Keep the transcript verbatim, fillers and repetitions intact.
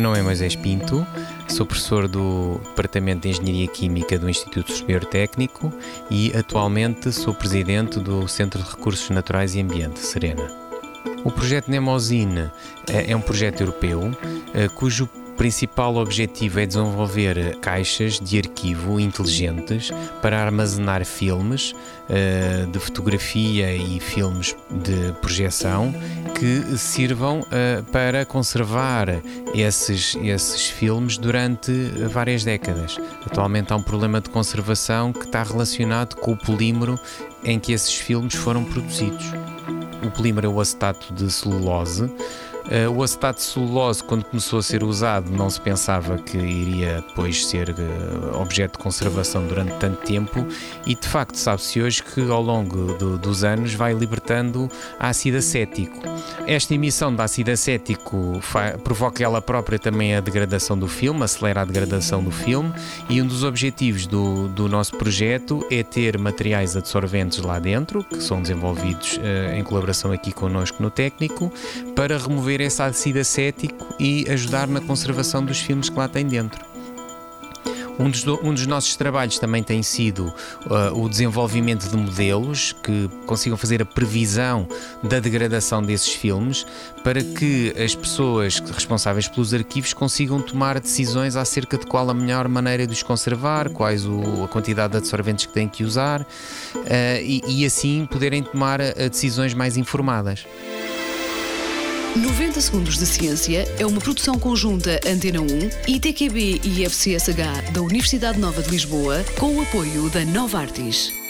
meu nome é Moisés Pinto, sou professor do Departamento de Engenharia Química do Instituto Superior Técnico e atualmente sou presidente do Centro de Recursos Naturais e Ambiente, Serena. O projeto Nemosine é um projeto europeu cujo principal objetivo é desenvolver caixas de arquivo inteligentes para armazenar filmes uh, de fotografia e filmes de projeção que sirvam uh, para conservar esses, esses filmes durante várias décadas. Atualmente há um problema de conservação que está relacionado com o polímero em que esses filmes foram produzidos. O polímero é o acetato de celulose. Uh, o acetato de celulose, quando começou a ser usado, não se pensava que iria depois ser uh, objeto de conservação durante tanto tempo e, de facto, sabe-se hoje que ao longo do, dos anos vai libertando ácido acético. Esta emissão de ácido acético fa- provoca ela própria também a degradação do filme, acelera a degradação do filme, e um dos objetivos do, do nosso projeto é ter materiais absorventes lá dentro, que são desenvolvidos uh, em colaboração aqui connosco no técnico, para remover esse ácido acético e ajudar na conservação dos filmes que lá tem dentro. Um dos, um dos nossos trabalhos também tem sido uh, o desenvolvimento de modelos que consigam fazer a previsão da degradação desses filmes para que as pessoas responsáveis pelos arquivos consigam tomar decisões acerca de qual a melhor maneira de os conservar, quais o, a quantidade de absorventes que têm que usar uh, e, e assim poderem tomar uh, decisões mais informadas. noventa Segundos de Ciência é uma produção conjunta Antena um, I T Q B e I F C S H da Universidade Nova de Lisboa, com o apoio da Novartis.